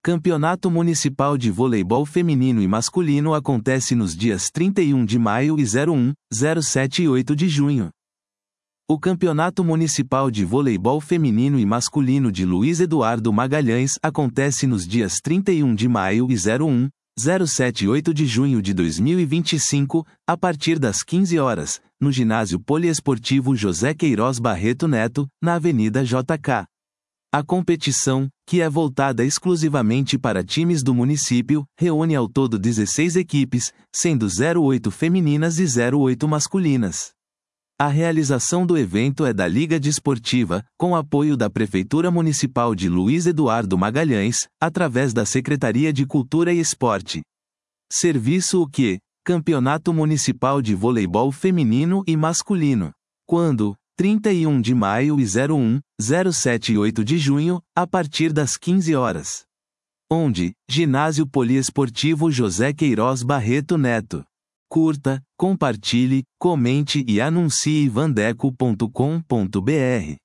Campeonato Municipal de Voleibol Feminino e Masculino acontece nos dias 31 de maio e 01, 07 e 8 de junho. O Campeonato Municipal de Voleibol Feminino e Masculino de Luiz Eduardo Magalhães acontece nos dias 31 de maio e 01, 07 e 8 de junho de 2025, a partir das 15 horas, no Ginásio Poliesportivo José Queiroz Barreto Neto, na Avenida JK. A competição, que é voltada exclusivamente para times do município, reúne ao todo 16 equipes, sendo 08 femininas e 08 masculinas. A realização do evento é da Liga Desportiva, com apoio da Prefeitura Municipal de Luiz Eduardo Magalhães, através da Secretaria de Cultura e Esporte. Serviço o quê? Campeonato Municipal de Voleibol Feminino e Masculino. Quando? 31 de maio e 01, 07 e 8 de junho, a partir das 15 horas. Onde? Ginásio Poliesportivo José Queiroz Barreto Neto. Curta, compartilhe, comente e anuncie vandeco.com.br.